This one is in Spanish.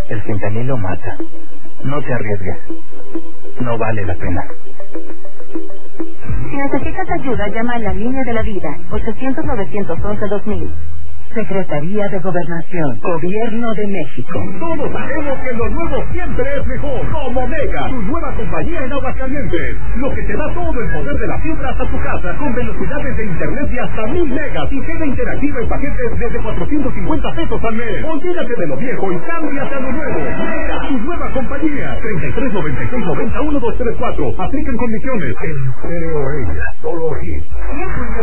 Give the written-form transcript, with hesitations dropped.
El fentanilo mata. No te arriesgues. No vale la pena. Si necesitas ayuda, llama a la línea de la vida, 800-911-2000. Secretaría de Gobernación, Gobierno de México. Todos sabemos que lo nuevo siempre es mejor. Como Mega, tu nueva compañía en Aguascalientes. Lo que te da todo el poder de la fibra hasta tu casa, con velocidades de internet de hasta 1000 megas y queda interactiva en paquetes desde 450 pesos al mes. Olvídate de lo viejo y cámbiate a lo nuevo. Mega, tu nueva compañía. 3396901234. Aplican condiciones. En Stereo Ella, solo hits.